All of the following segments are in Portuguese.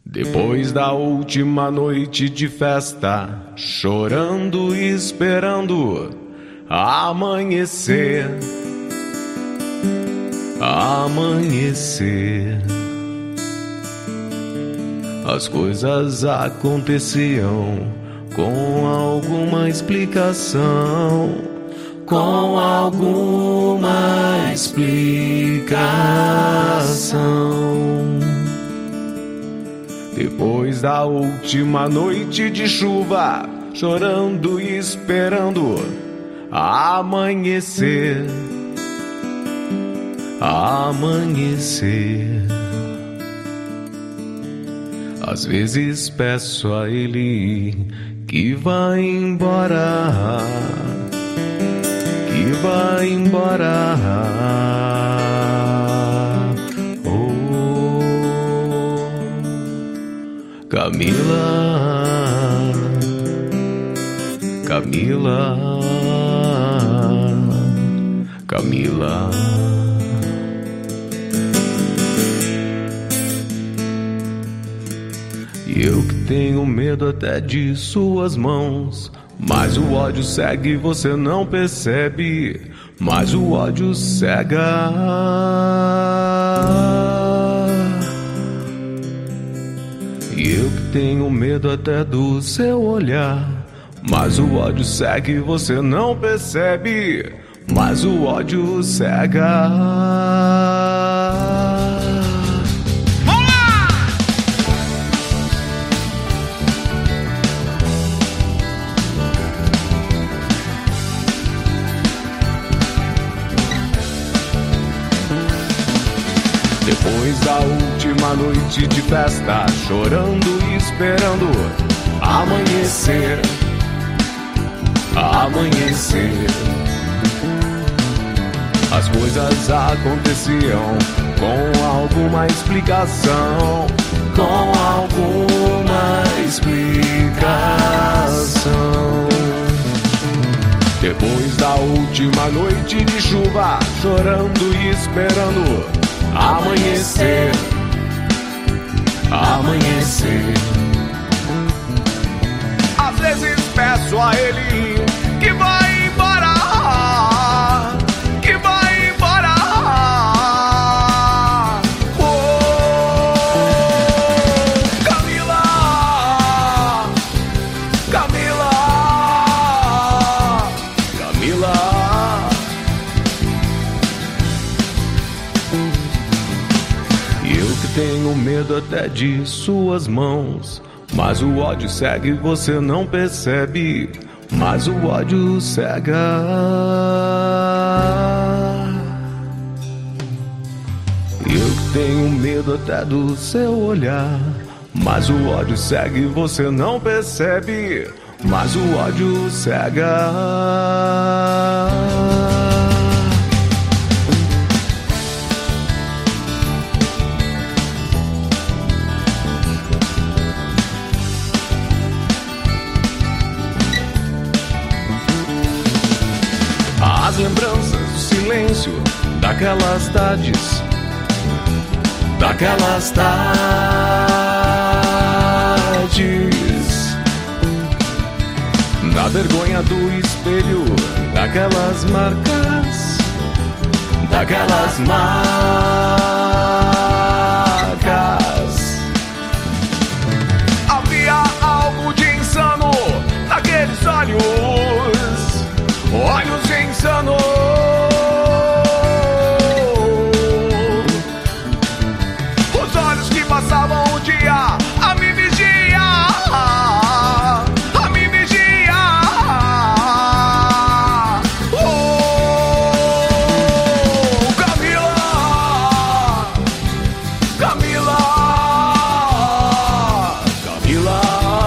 Depois da última noite de festa, chorando e esperando amanhecer, amanhecer, as coisas aconteciam com alguma explicação, com alguma explicação. Depois da última noite de chuva, chorando e esperando amanhecer, amanhecer. Às vezes peço a ele que vá embora, que vá embora. Camila, Camila, Camila. E eu que tenho medo até de suas mãos, mas o ódio segue e você não percebe, mas o ódio cega. E eu que tenho medo até do seu olhar, mas o ódio segue e você não percebe, mas o ódio cega. Depois da última noite de festa, chorando e esperando amanhecer, amanhecer, as coisas aconteciam com alguma explicação, com alguma explicação. Depois da última noite de chuva, chorando e esperando amanhecer, amanhecer. Às vezes peço a ele que vai embora, que vai embora. Oh, Camila, Camila, Camila. Eu que tenho medo até de suas mãos, mas o ódio segue e você não percebe, mas o ódio cega. Eu que tenho medo até do seu olhar, mas o ódio segue e você não percebe, mas o ódio cega. As lembranças do silêncio daquelas tardes, daquelas tardes, da vergonha do espelho, daquelas marcas, daquelas marcas. Havia algo de insano naqueles olhos, olhos insanos. Os olhos que passavam o dia a me vigiar, a me vigiar. Oh, Camila, Camila, Camila.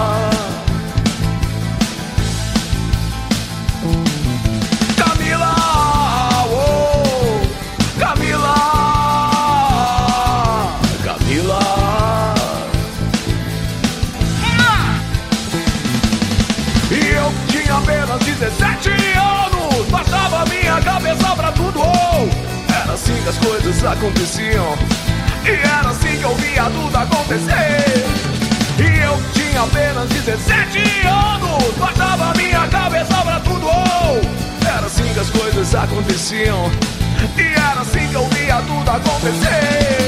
Apenas 17 anos, bastava minha cabeça pra tudo. Era assim que as coisas aconteciam, e era assim que eu via tudo acontecer. aconteciam. E era assim que eu via tudo acontecer.